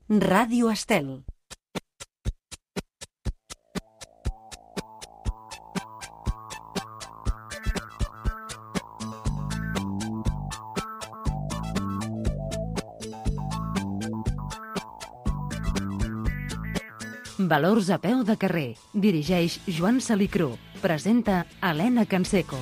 Ràdio Estel. Valors a peu de carrer. Dirigeix Joan Salicrú. Presenta Helena Canseco.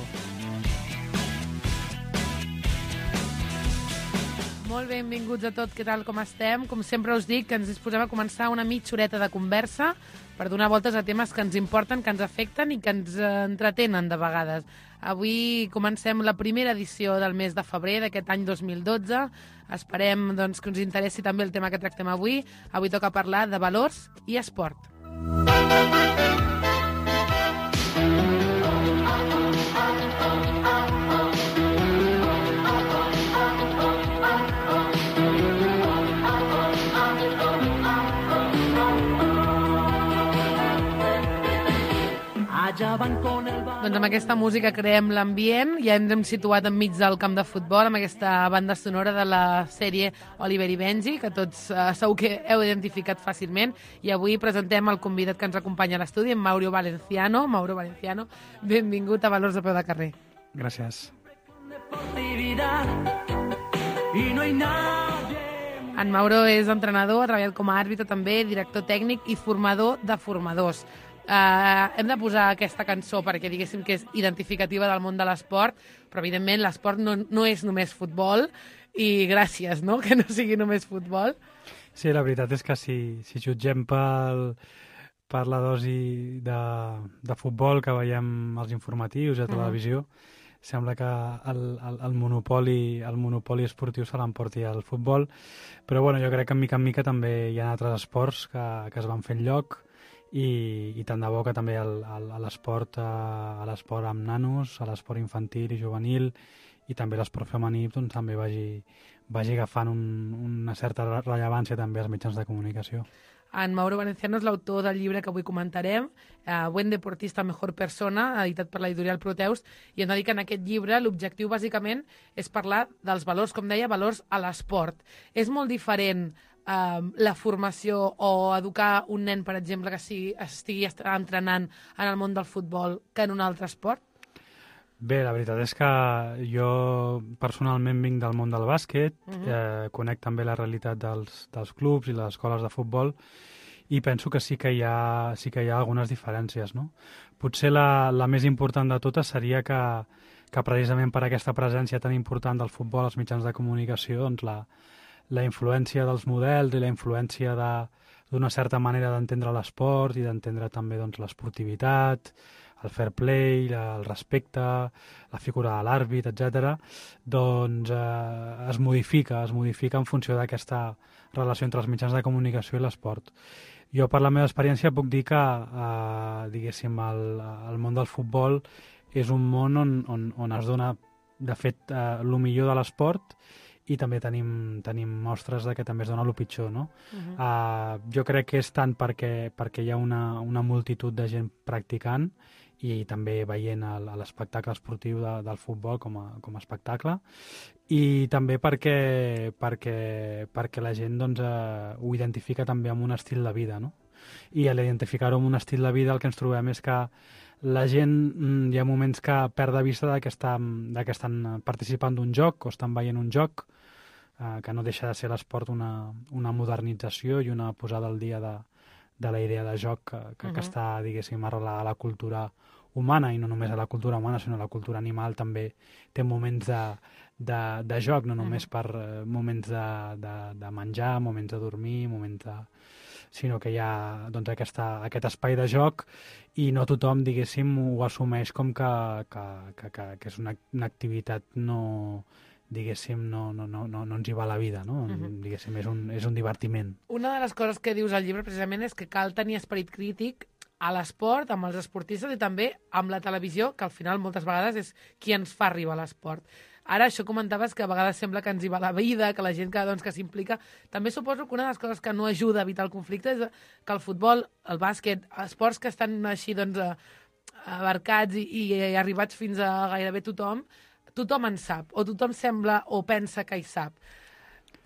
Molt benvinguts a tot, què tal, com estem? Com sempre us dic, que ens disposem a començar una mitja horeta de conversa per donar voltes a temes que ens importen, que ens afecten i que ens entretenen de vegades. Avui comencem la primera edició del mes de febrer d'aquest any 2012. Esperem doncs, que us interessi també el tema que tractem avui. Avui toca parlar de valors i esport. Doncs amb aquesta música creem l'ambient, ja ens hem situat enmig del camp de futbol amb aquesta banda sonora de la sèrie Oliver i Benji, que tots segur que heu identificat fàcilment, i avui presentem el convidat que ens acompanya a l'estudi, en Mauro Valenciano. Mauro Valenciano, benvingut a Valors a peu de carrer. Gràcies. En Mauro és entrenador, ha treballat com a àrbitre també, director tècnic i formador de formadors. Hem de posar aquesta cançó perquè diguéssim que és identificativa del món de l'esport, però evidentment l'esport no és només futbol, i gràcies, no?, que no sigui només futbol. Sí, la veritat és que si jutgem per la dosi de futbol que veiem als informatius i a televisió, sembla que el monopoli esportiu se l'emporti al futbol, però bueno, jo crec que en mica també hi ha altres esports que es van fent lloc, i tant de bo que també a l'esport amb nanos, a l'esport infantil i juvenil i també l'esport femení doncs, també vagi agafant una certa rellevància també als mitjans de comunicació. En Mauro Valenciano és l'autor del llibre que avui comentarem, Buen deportista, mejor persona, editat per l'editorial Proteus, i hem de dir que en aquest llibre l'objectiu bàsicament és parlar dels valors, com deia, valors a l'esport. És molt diferent la formació o educar un nen, per exemple, que estigui entrenant en el món del futbol que en un altre esport? Bé, la veritat és que jo personalment vinc del món del bàsquet, conec també la realitat dels clubs i les escoles de futbol i penso que sí que hi ha algunes diferències, no? Potser la més important de totes seria que precisament per aquesta presència tan important del futbol als mitjans de comunicació, doncs la influència dels models i la influència d'una certa manera d'entendre l'esport i d'entendre també doncs, l'esportivitat, el fair play, el respecte, la figura de l'àrbit, etc., doncs es modifica en funció d'aquesta relació entre els mitjans de comunicació i l'esport. Jo, per la meva experiència, puc dir que diguéssim, el món del futbol és un món on es dona, de fet, el millor de l'esport, i també tenim mostres de que també es dona el pitjor, no? Jo crec que és tant perquè hi ha una multitud de gent practicant i també veient l'espectacle esportiu del futbol com a espectacle, i també perquè la gent doncs, ho identifica també amb un estil de vida, no? I a l'identificar-ho amb un estil de vida el que ens trobem és que la gent hi ha moments que perd de vista que estan participant d'un joc o estan veient un joc, que no deixa de ser l'esport una modernització i una posada al dia de la idea de joc que està, diguéssim, arrelada a la cultura humana, i no només a la cultura humana, sinó a la cultura animal també té moments de joc, no només per moments de menjar, moments de dormir, sinó que hi ha doncs, aquest espai de joc, i no tothom, diguéssim, ho assumeix com que és una activitat diguéssim, no ens hi va la vida, no? Diguéssim, és un divertiment. Una de les coses que dius al llibre precisament és que cal tenir esperit crític a l'esport, amb els esportistes i també amb la televisió, que al final moltes vegades és qui ens fa arribar a l'esport. Ara, això comentaves que a vegades sembla que ens hi va la vida, que la gent que s'implica. També suposo que una de les coses que no ajuda a evitar el conflicte és que el futbol, el bàsquet, esports que estan així doncs, abarcats i arribats fins a gairebé tothom en sap, o tothom sembla o pensa que hi sap.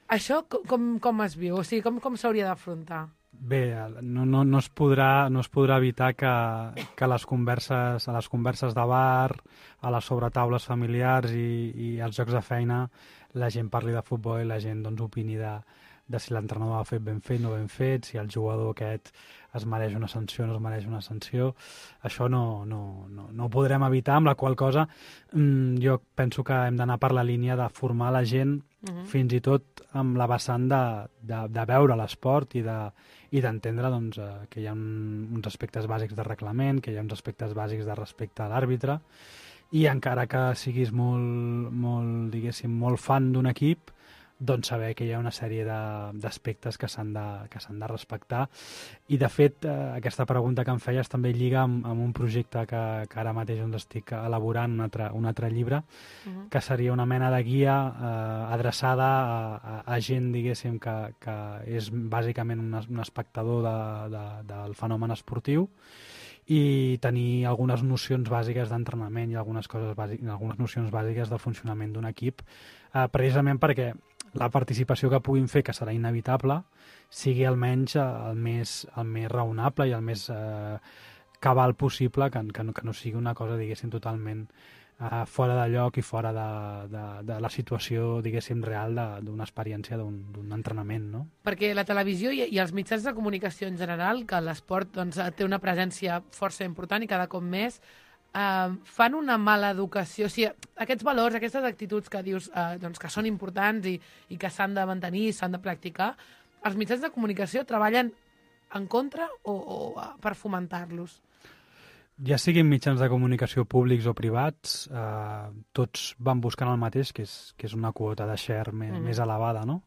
Això com es viu? O sigui, com s'hauria d'afrontar? Bé, no es podrà evitar que a les converses de bar, a les sobretaules familiars i als jocs de feina, la gent parli de futbol i la gent doncs, opini de si l'entrenador ha fet ben fet, no ben fet, si el jugador aquest es mereix una sanció o no es mereix una sanció. Això no ho podrem evitar, amb la qual cosa jo penso que hem d'anar per la línia de formar la gent, fins i tot amb la vessant de veure l'esport i d'entendre doncs, que hi ha uns aspectes bàsics de reglament, que hi ha uns aspectes bàsics de respecte a l'àrbitre, i encara que siguis diguéssim, molt fan d'un equip, doncs saber que hi ha una sèrie d'aspectes que s'han de respectar. I, de fet, aquesta pregunta que em feies també lliga amb un projecte que ara mateix estic elaborant, un altre llibre, que seria una mena de guia adreçada a gent, diguéssim, que és bàsicament un espectador del fenomen esportiu, i tenir algunes nocions bàsiques d'entrenament i algunes nocions bàsiques del funcionament d'un equip, precisament perquè la participació que puguin fer, que serà inevitable, sigui almenys el més raonable i el més cabal possible, que no sigui una cosa, diguéssim, totalment fora de lloc i fora de la situació, diguéssim, real d'una experiència d'un entrenament, no? Perquè la televisió i els mitjans de comunicació en general, que l'esport doncs, té una presència força important i cada cop més, fan una mala educació. O sigui, aquests valors, aquestes actituds que dius doncs, que són importants i que s'han de mantenir i s'han de practicar, els mitjans de comunicació treballen en contra o per fomentar-los? Ja siguin mitjans de comunicació públics o privats, tots van buscant el mateix, que és una quota de share més elevada, no?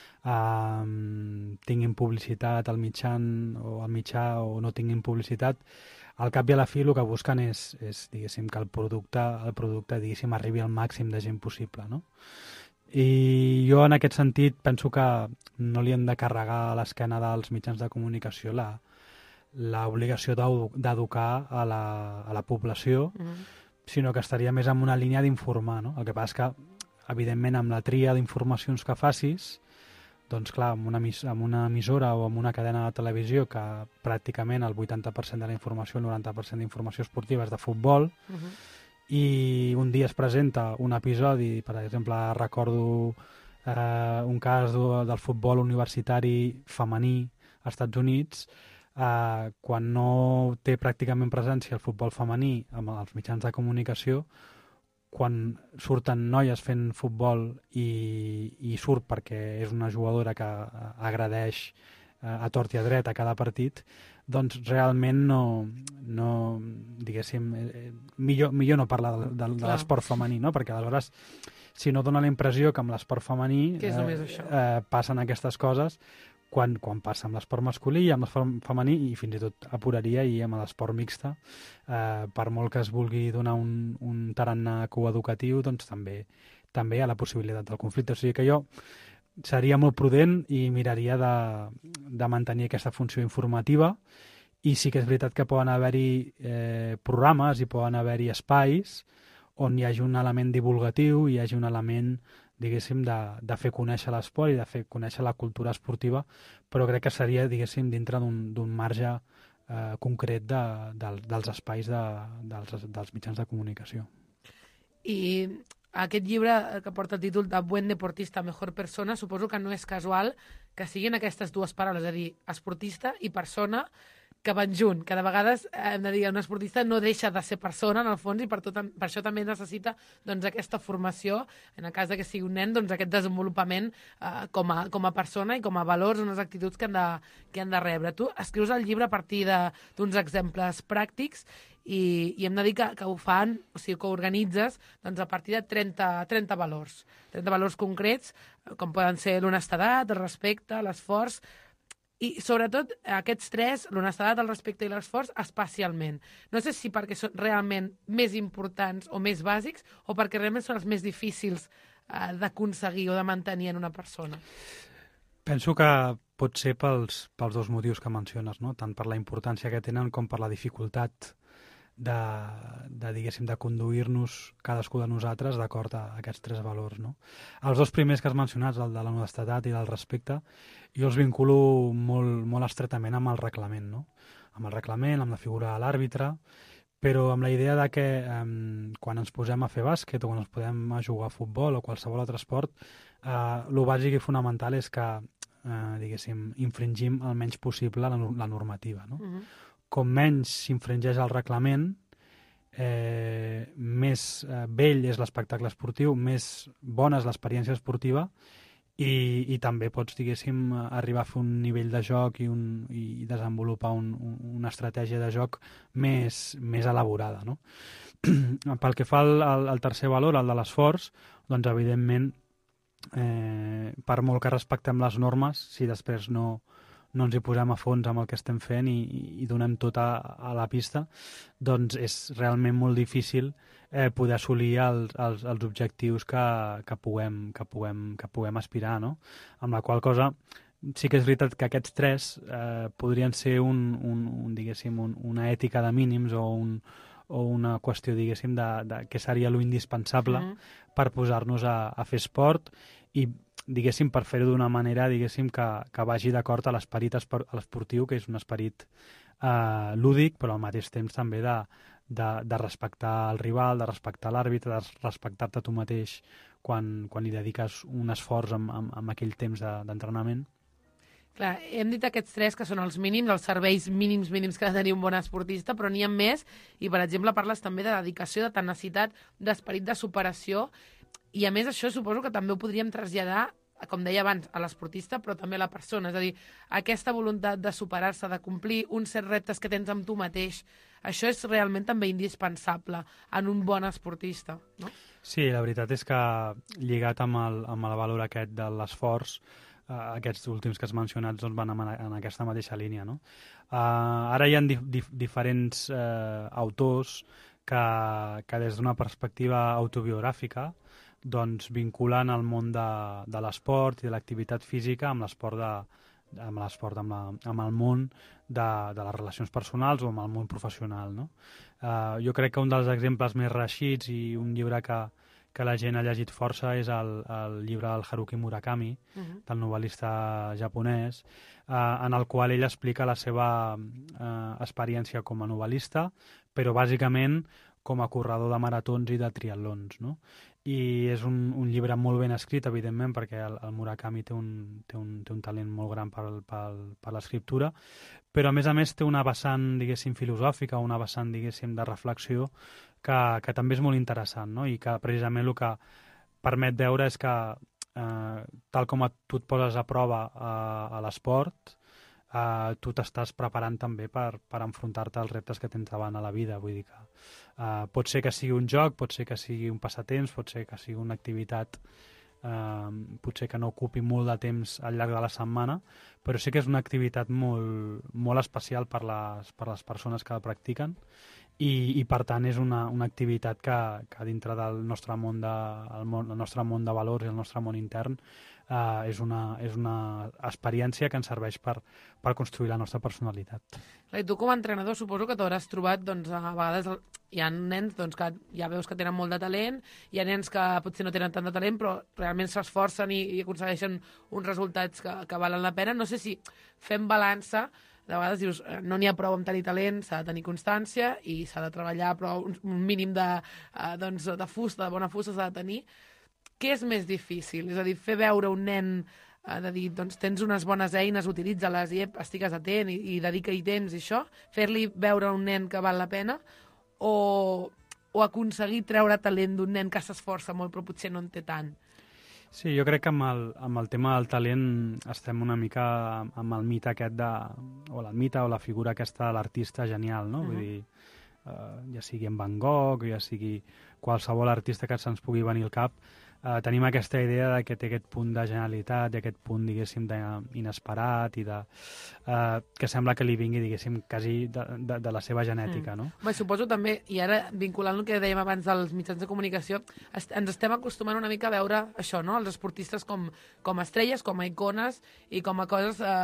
Tinguin publicitat al mitjà o no tinguin publicitat, al cap i a la fi el que busquen és diguéssim, que el producte diguéssim, arribi al màxim de gent possible, no? I jo en aquest sentit penso que no li hem de carregar a l'esquena dels mitjans de comunicació l'obligació d'educar a la població, sinó que estaria més en una línia d'informar, no? El que passa és que, evidentment, amb la tria d'informacions que facis, doncs clar, amb una emissora o amb una cadena de televisió que pràcticament el 80% de la informació, el 90% d'informació esportiva és de futbol, i un dia es presenta un episodi, per exemple, recordo un cas del futbol universitari femení als Estats Units, quan no té pràcticament presència el futbol femení amb els mitjans de comunicació, quan surten noies fent futbol i surt perquè és una jugadora que agredeix a tort i a dret a cada partit, doncs realment no diguéssim, millor no parlar de l'esport femení, no? Perquè aleshores, si no dona la impressió que amb l'esport femení passen aquestes coses, quan passa amb l'esport masculí i amb l'esport femení, i fins i tot apuraria i amb l'esport mixta, per molt que es vulgui donar un tarannà coeducatiu, doncs també hi ha la possibilitat del conflicte. O sigui que jo seria molt prudent i miraria de mantenir aquesta funció informativa, i sí que és veritat que poden haver-hi programes i poden haver-hi espais on hi hagi un element divulgatiu, hi hagi un element, diguéssim, de fer conèixer l'esport i de fer conèixer la cultura esportiva, però crec que seria, diguéssim, dintre d'un marge concret dels espais dels mitjans de comunicació. I aquest llibre que porta el títol de Buen deportista, mejor persona, suposo que no és casual que siguin aquestes dues paraules, és a dir, esportista i persona, que van junt, que de vegades hem de dir un esportista no deixa de ser persona en el fons, i per això també necessita doncs, aquesta formació, en el cas de que sigui un nen, doncs, aquest desenvolupament com a persona i com a valors, unes actituds que han de rebre. Tu escrius el llibre a partir d'uns exemples pràctics i hem de dir que ho fan, o sigui, que ho organitzes doncs, a partir de 30 valors. 30 valors concrets, com poden ser l'honestedat, el respecte, l'esforç, i sobretot aquests tres, l'honestedat, el respecte i l'esforç, especialment. No sé si perquè són realment més importants o més bàsics, o perquè realment són els més difícils d'aconseguir o de mantenir en una persona. Penso que pot ser pels dos motius que menciones, no? Tant per la importància que tenen com per la dificultat diguéssim, de conduir-nos cadascú de nosaltres d'acord a aquests 3 valors, no? Els 2 primers que has mencionat, el de l'honestedat i del respecte, jo els vinculo molt, molt estretament amb el reglament, no? Amb el reglament, amb la figura de l'àrbitre, però amb la idea de que quan ens posem a fer bàsquet o quan ens podem a jugar a futbol o qualsevol altre esport, lo bàsic i fonamental és que, diguéssim, infringim el menys possible la normativa, no? Com menys s'infringeix el reglament, més vell és l'espectacle esportiu, més bona és l'experiència esportiva i també pots, diguéssim, arribar a fer un nivell de joc i desenvolupar una estratègia de joc més elaborada, no? Pel que fa al tercer valor, el de l'esforç, doncs, evidentment, per molt que respectem les normes, si després no ens hi posem a fons amb el que estem fent i donem tot a la pista, doncs és realment molt difícil poder assolir els objectius que puguem aspirar, no? Amb la qual cosa sí que és veritat que aquests 3 podrien ser diguéssim, una ètica de mínims o una qüestió, diguéssim, de què seria lo indispensable per posar-nos a fer esport i, diguéssim, per fer-ho d'una manera, diguéssim, que vagi d'acord a l'esperit esportiu, que és un esperit lúdic, però al mateix temps també de respectar el rival, de respectar l'àrbitre, de respectar-te tu mateix quan hi dediques un esforç amb aquell temps d'entrenament. Clar, hem dit aquests 3 que són els mínims, els serveis mínims que ha de tenir un bon esportista, però n'hi ha més, i per exemple parles també de dedicació, de tenacitat, d'esperit de superació, i a més això suposo que també ho podríem traslladar, com deia abans, a l'esportista, però també a la persona, és a dir, aquesta voluntat de superar-se, de complir uns certs reptes que tens amb tu mateix, això és realment també indispensable en un bon esportista, no? Sí, la veritat és que lligat amb el valor aquest de l'esforç, aquests últims que has mencionat doncs van en aquesta mateixa línia, no? Ara hi ha diferents autors que des d'una perspectiva autobiogràfica doncs vinculen el món de l'esport i de l'activitat física amb el món de les relacions personals o amb el món professional, no? Jo crec que un dels exemples més reeixits i un llibre que la gent ha llegit força és el llibre del Haruki Murakami, del novel·lista japonès, en el qual ell explica la seva experiència com a novel·lista, però bàsicament com a corredor de maratons i de triatlons, no? I és un llibre molt ben escrit, evidentment, perquè el Murakami té un talent molt gran per l'escriptura, però a més té una vessant, diguéssim, filosòfica, una vessant, diguéssim, de reflexió que també és molt interessant, no? I que precisament el que permet veure és que tal com tu et poses a prova a l'esport, tu t'estàs preparant també per enfrontar-te als reptes que tens davant a la vida. Vull dir que pot ser que sigui un joc, pot ser que sigui un passatemps, pot ser que sigui una activitat potser que no ocupi molt de temps al llarg de la setmana, però sí que és una activitat molt, molt especial per les persones que la practiquen i per tant és una activitat que dintre del nostre món el nostre món de valors i el nostre món intern és una experiència que ens serveix per construir la nostra personalitat. I tu com a entrenador suposo que t'hauràs trobat, doncs, a vegades hi ha nens doncs, que ja veus que tenen molt de talent, hi ha nens que potser no tenen tant de talent però realment s'esforcen i aconsegueixen uns resultats que valen la pena. No sé si fem balança, de vegades dius no n'hi ha prou amb tenir talent, s'ha de tenir constància i s'ha de treballar, però un mínim de fusta, de bona fusta s'ha de tenir. Què és més difícil? És a dir, fer veure un nen de dir, doncs tens unes bones eines, utilitza-les i estigues atent i dedica-hi temps i això, fer-li veure a un nen que val la pena o aconseguir treure talent d'un nen que s'esforça molt però potser no en té tant? Sí, jo crec que amb el tema del talent estem una mica amb el mite aquest o la figura aquesta de l'artista genial, no? Vull dir, ja sigui en Van Gogh, ja sigui qualsevol artista que se'ns pugui venir al cap, tenim aquesta idea de que té aquest punt de genialitat i aquest punt, diguéssim, inesperat i que sembla que li vingui, diguéssim, quasi de la seva genètica, no? Bé, suposo també, i ara vinculant el que dèiem abans dels mitjans de comunicació, ens estem acostumant una mica a veure això, no? Els esportistes com estrelles, com a icones i com a coses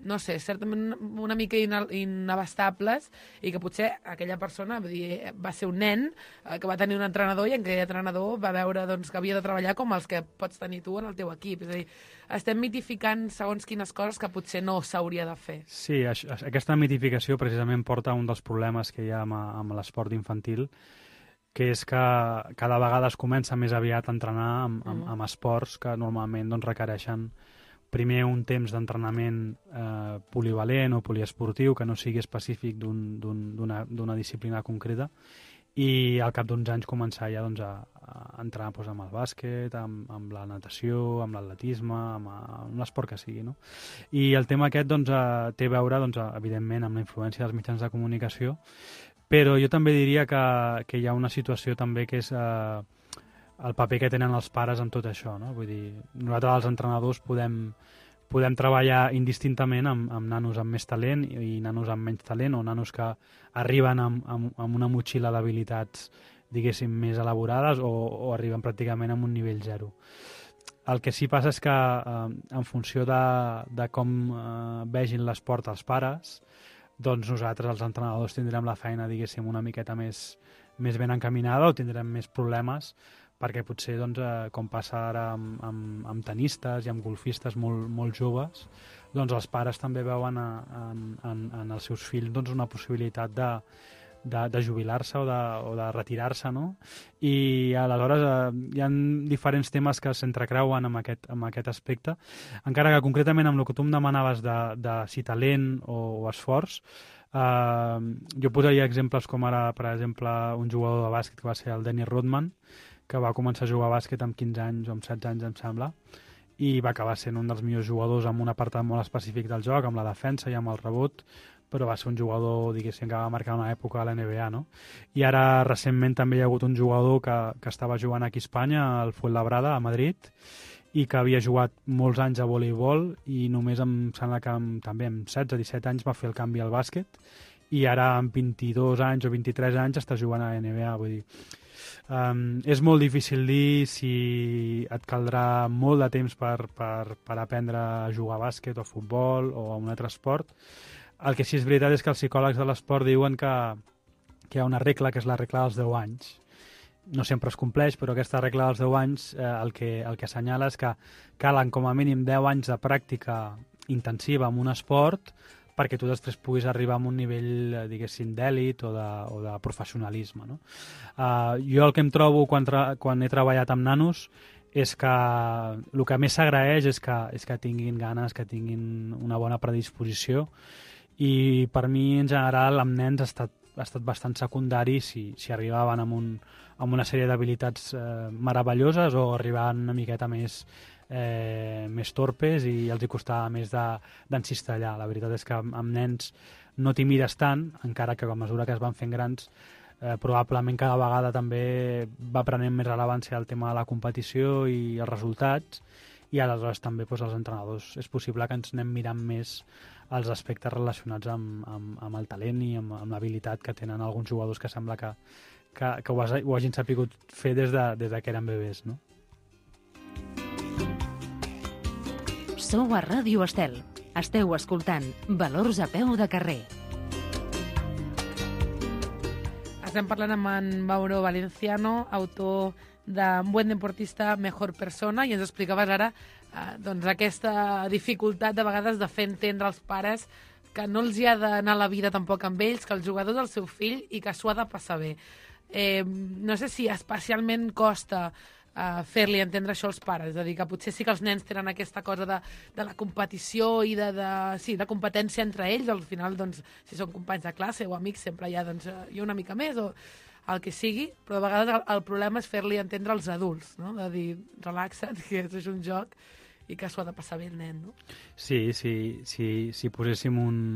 no sé, certament una mica inabastables i que potser aquella persona va ser un nen que va tenir un entrenador i aquell entrenador va veure doncs, que havia de treballar com els que pots tenir tu en el teu equip. És a dir, estem mitificant segons quines coses que potser no s'hauria de fer. Sí, aquesta mitificació precisament porta a un dels problemes que hi ha amb l'esport infantil, que és que cada vegada es comença més aviat a entrenar amb esports que normalment doncs, requereixen primer un temps d'entrenament polivalent o poliesportiu que no sigui específic d'una disciplina concreta, i al cap d'uns anys començar ja doncs, a entrar doncs, amb el bàsquet, amb la natació, amb l'atletisme, amb l'esport que sigui, no? I el tema aquest doncs, té a veure, doncs, evidentment, amb la influència dels mitjans de comunicació, però jo també diria que hi ha una situació també que és el paper que tenen els pares en tot això, no? Vull dir, nosaltres els entrenadors podem treballar indistintament amb nanos amb més talent i nanos amb menys talent, o nanos que arriben amb una motxilla d'habilitats, diguéssim, més elaborades o arriben pràcticament amb un nivell zero. El que sí passa és que en funció de com vegin l'esport els pares, doncs nosaltres, els entrenadors, tindrem la feina, diguéssim, una miqueta més ben encaminada o tindrem més problemes perquè potser, doncs, com passa ara amb tenistes i amb golfistes molt joves, doncs els pares també veuen en els seus fills doncs, una possibilitat de jubilar-se o de retirar-se, no? I aleshores hi ha diferents temes que s'entrecreuen amb aquest aspecte, encara que concretament amb el que tu em demanaves de si talent o esforç, jo posaria exemples com ara, per exemple, un jugador de bàsquet que va ser el Dennis Rodman, que va començar a jugar a bàsquet amb 15 anys o amb 16 anys, em sembla, i va acabar sent un dels millors jugadors amb un apartat molt específic del joc, amb la defensa i amb el rebot, però va ser un jugador, diguéssim, que va marcar una època a la NBA, no? I ara, recentment, també hi ha hagut un jugador que estava jugant aquí a Espanya, al Fuenlabrada, a Madrid, i que havia jugat molts anys a voleibol i només em sembla que també amb 16-17 anys va fer el canvi al bàsquet, i ara amb 22 anys o 23 anys està jugant a la NBA, vull dir... és molt difícil dir si et caldrà molt de temps per aprendre a jugar a bàsquet o a futbol o a un altre esport. El que sí és veritat és que els psicòlegs de l'esport diuen que hi ha una regla, que és la regla dels 10 anys. No sempre es compleix, però aquesta regla dels 10 anys el que assenyala és que calen com a mínim 10 anys de pràctica intensiva en un esport perquè tu després puguis arribar a un nivell, diguéssim, d'èlit o de professionalisme, no? Jo el que em trobo quan he treballat amb nanos és que el que més s'agraeix és que tinguin ganes, que tinguin una bona predisposició, i per mi, en general, amb nens ha estat bastant secundari si arribaven amb una sèrie d'habilitats meravelloses o arribaven una miqueta més torpes i els hi costava més d'encistellar. La veritat és que amb nens no t'hi mires tant, encara que a mesura que es van fent grans probablement cada vegada també va prenent més rellevància el tema de la competició i els resultats, i aleshores també doncs, els entrenadors és possible que ens anem mirant més els aspectes relacionats amb el talent i amb l'habilitat que tenen alguns jugadors que sembla que ho hagin sapigut fer des que eren bebès, no? Sou a Ràdio Estel. Esteu escoltant Valors a peu de carrer. Estem parlant amb en Mauro Valenciano, autor de Buen deportista, mejor persona, i ens explicaves ara doncs aquesta dificultat de vegades de fer entendre als pares que no els hi ha d'anar la vida tampoc amb ells, que el jugador és el seu fill i que s'ho ha de passar bé. No sé si especialment costa fer-li entendre això als pares, és a dir, que potser sí que els nens tenen aquesta cosa de la competició i de competència entre ells, al final, doncs, si són companys de classe o amics, sempre hi ha una mica més, o el que sigui, però a vegades el problema és fer-li entendre als adults, no? De dir, relaxa't, que és un joc i que s'ho ha de passar bé el nen, no? Sí, si poséssim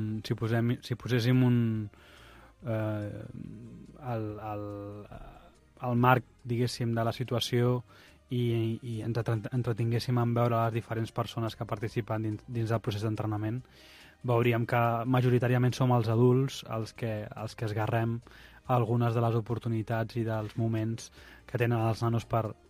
el marc, diguéssim, de la situació i ens entretinguéssim en veure les diferents persones que participen dins del procés d'entrenament, veuríem que majoritàriament som els adults els que esgarrem algunes de les oportunitats i dels moments que tenen els nanos per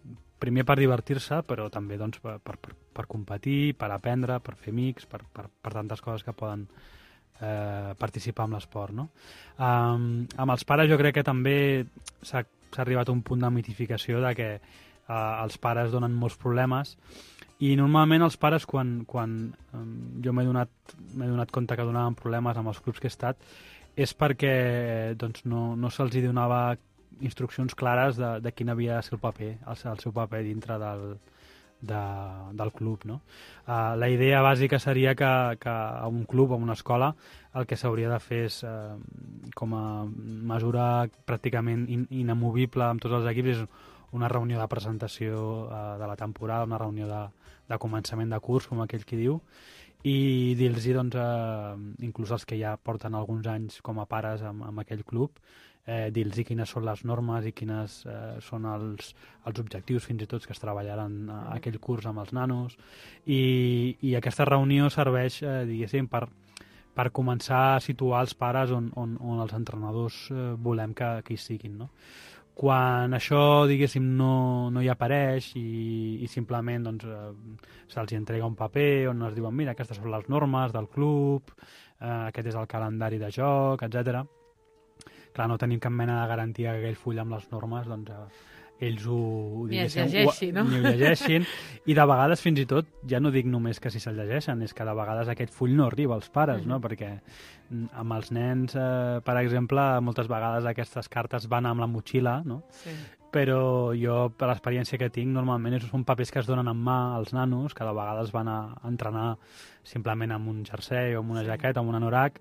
primer per divertir-se, però també doncs, per competir, per aprendre, per fer amics, per tantes coses que poden participar en l'esport, no? Amb els pares jo crec que també s'ha arribat a un punt de mitificació de que els pares donen molts problemes i normalment els pares quan jo m'he donat compte que donaven problemes amb els clubs que he estat és perquè doncs, no se'ls donava instruccions clares de quin havia de ser el seu paper dintre del club, no? La idea bàsica seria que a un club, a una escola, el que s'hauria de fer és, com a mesura pràcticament inamovible amb tots els equips, és una reunió de presentació de la temporada, una reunió de començament de curs, com aquell qui diu, i dir-los, doncs, inclús els que ja porten alguns anys com a pares amb aquell club, dir-los quines són les normes i quines són els objectius fins i tot que es treballaran aquell curs amb els nanos, i aquesta reunió serveix, diguéssim, per començar a situar els pares on els entrenadors volem que hi siguin, no? Quan això, diguéssim, no hi apareix i simplement doncs, se'ls entrega un paper on es diuen mira, aquestes són les normes del club, aquest és el calendari de joc, etc. Clar, no tenim cap mena de garantia que aquell full amb les normes doncs, ells ni ho llegeixin, i de vegades fins i tot, ja no dic només que si se'l llegeixen, és que de vegades aquest full no arriba als pares, no? Perquè amb els nens, per exemple, moltes vegades aquestes cartes van amb la motxilla, no? Sí. Però jo, per l'experiència que tinc, normalment són papers que es donen en mà als nanos, que de vegades van a entrenar simplement amb un jersei o amb una jaqueta, amb un anorac,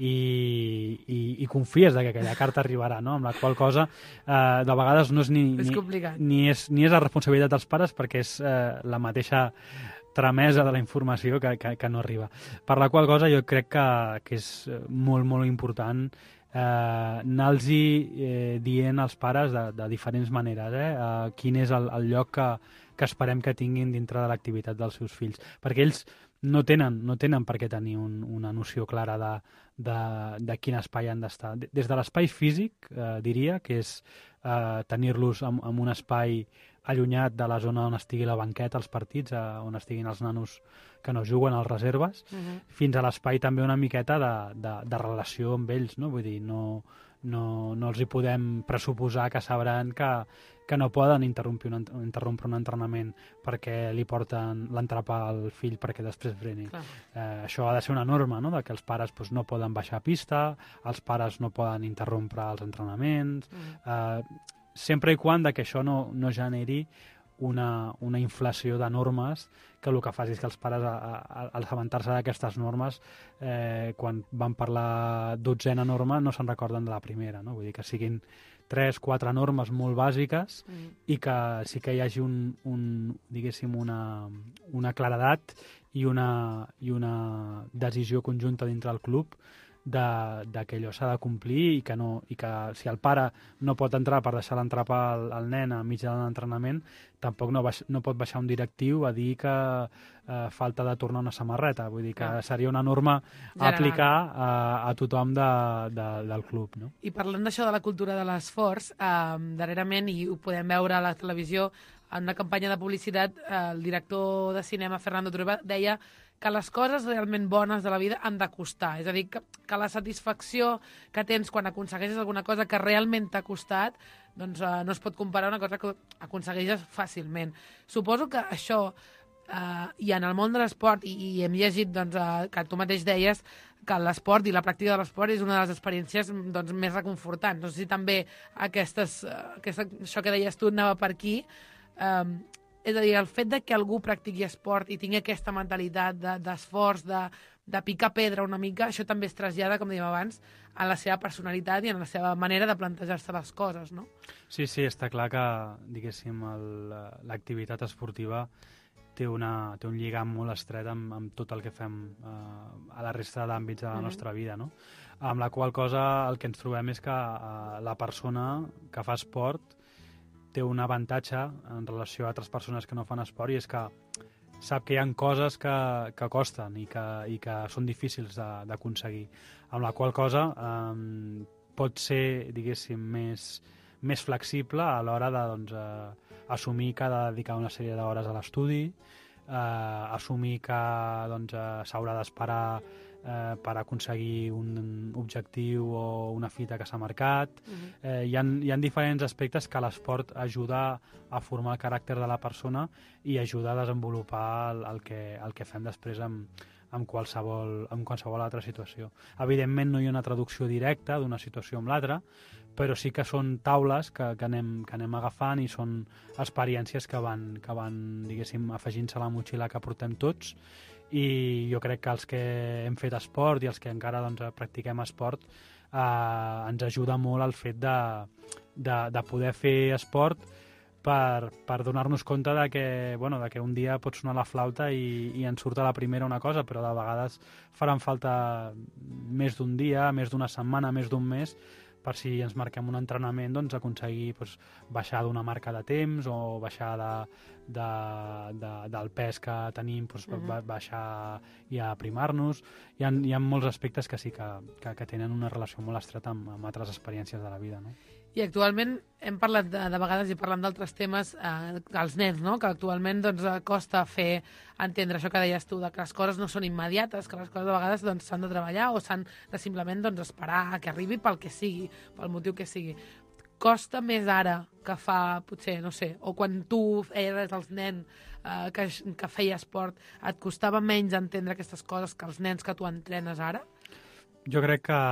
i confies que aquella carta arribarà, no? Amb la qual cosa, de vegades no és ni és la responsabilitat dels pares, perquè és la mateixa tramesa de la informació que no arriba. Per la qual cosa jo crec que és molt, molt important anar-los dient als pares de diferents maneres quin és el lloc que esperem que tinguin dintre de l'activitat dels seus fills, perquè ells no tenen per què tenir una noció clara de quin espai han d'estar. Des de l'espai físic, diria, que és tenir-los en un espai allunyat de la zona on estigui la banqueta, els partits, on estiguin els nanos que no juguen, als reserves, fins a l'espai també una miqueta de relació amb ells, no? Vull dir, no els hi podem pressuposar que sabran que no poden interrompre un entrenament perquè li porten l'entrepà al fill perquè després freni. Això ha de ser una norma, no? De que els pares doncs, no poden baixar a pista, els pares no poden interrompre els entrenaments, sempre i quan que això no generi una inflació de normes que el que faci és que els pares, al assabentar-se d'aquestes normes, quan van per la 12a norma no se'n recorden de la primera, no? Vull dir que siguin 3-4 normes molt bàsiques i que sí que hi hagi diguéssim, una claredat i una decisió conjunta dintre del club de que allò s'ha de complir i que si el pare no pot entrar per deixar l'entrepà al nen a mig de l'entrenament, tampoc no pot baixar un directiu a dir que falta de tornar una samarreta. Vull dir que seria una norma a aplicar a tothom del club, no? I parlant d'això de la cultura de l'esforç, darrerament, i ho podem veure a la televisió, en una campanya de publicitat, el director de cinema Fernando Trueba deia que les coses realment bones de la vida han de costar. És a dir, que la satisfacció que tens quan aconsegueixes alguna cosa que realment t'ha costat, doncs no es pot comparar a una cosa que aconsegueixes fàcilment. Suposo que això, i en el món de l'esport, i hem llegit doncs, que tu mateix deies que l'esport i la pràctica de l'esport és una de les experiències doncs, més reconfortants. No sé si també això que deies tu anava per aquí. És a dir, el fet de que algú practiqui esport i tingui aquesta mentalitat d'esforç, de picar pedra una mica, això també es trasllada, com dèiem abans, a la seva personalitat i en la seva manera de plantejar-se les coses, no? Sí, està clar que, diguéssim, l'activitat esportiva té un lligam molt estret amb tot el que fem a la resta d'àmbits de la nostra vida, no? Amb la qual cosa el que ens trobem és que la persona que fa esport té un avantatge en relació a altres persones que no fan esport, i és que sap que hi ha coses que costen i que són difícils d'aconseguir, amb la qual cosa pot ser, diguéssim, més flexible a l'hora de assumir que ha de dedicar una sèrie d'hores a l'estudi, assumir que doncs, s'haurà d'esperar per aconseguir un objectiu o una fita que s'ha marcat. Hi ha diferents aspectes que l'esport ajuda a formar el caràcter de la persona i ajuda a desenvolupar el que fem després en qualsevol altra situació. Evidentment no hi ha una traducció directa d'una situació amb l'altra, però sí que són taules que anem agafant i són experiències que van diguéssim, afegint-se a la motxilla que portem tots, i jo crec que els que hem fet esport i els que encara doncs, practiquem esport ens ajuda molt el fet de poder fer esport per donar-nos compte de que un dia pot sonar la flauta i ens surt a la primera una cosa, però de vegades faran falta més d'un dia, més d'una setmana, més d'un mes, per si ens marquem un entrenament, doncs aconseguir baixar d'una marca de temps o baixar del pes que tenim, baixar i aprimar-nos. Hi ha molts aspectes que sí que tenen una relació molt estreta amb altres experiències de la vida, no? I actualment hem parlat de vegades i parlant d'altres temes als nens, no? Que actualment doncs, costa fer entendre això que deies tu, de que les coses no són immediates, que les coses de vegades doncs, s'han de treballar o s'han de simplement doncs, esperar que arribi pel que sigui, pel motiu que sigui. Costa més ara que fa, potser, no sé, o quan tu eres el nen que feia esport, et costava menys entendre aquestes coses que els nens que tu entrenes ara? Jo crec que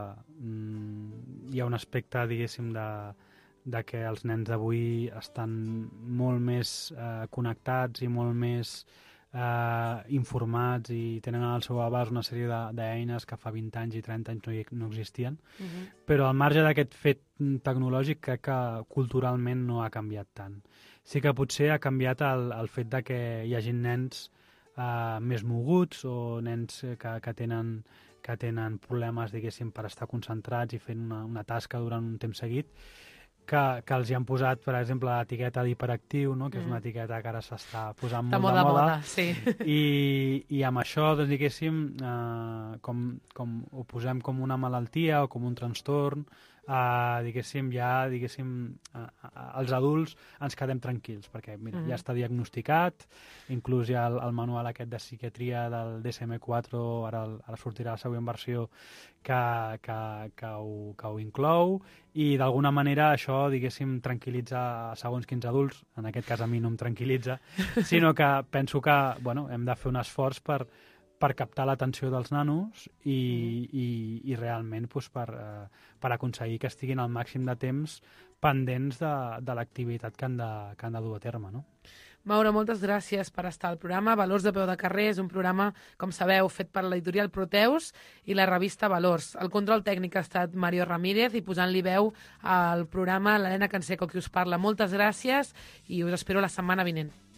hi ha un aspecte, diguéssim, de que els nens d'avui estan molt més connectats i molt més informats i tenen al seu abast una sèrie d'eines que fa 20 anys i 30 anys no existien. Però al marge d'aquest fet tecnològic crec que culturalment no ha canviat tant. Sí que potser ha canviat el fet de que hi hagi nens més moguts o nens que tenen problemes, diguéssim, per estar concentrats i fent una tasca durant un temps seguit, que els hi han posat, per exemple, l'etiqueta d'hiperactiu, no? Que és una etiqueta que ara s'està posant molt de moda. Sí. I amb això, doncs, diguéssim, com ho posem com una malaltia o com un trastorn, diguéssim, els adults ens quedem tranquils, perquè mira, ja està diagnosticat, inclús hi ha el manual aquest de psiquiatria del DSM-4, ara sortirà la següent versió, que ho inclou, i d'alguna manera això, diguéssim, tranquil·litza segons quins adults, en aquest cas a mi no em tranquil·litza, sinó que penso que hem de fer un esforç per captar l'atenció dels nanos i realment per aconseguir que estiguin al màxim de temps pendents de l'activitat que han de dur a terme, no? Mauro, moltes gràcies per estar al programa. Valors de peu de carrer és un programa, com sabeu, fet per l'editorial Proteus i la revista Valors. El control tècnic ha estat Mario Ramírez i posant-li veu al programa l'Helena Canseco, qui us parla. Moltes gràcies i us espero la setmana vinent.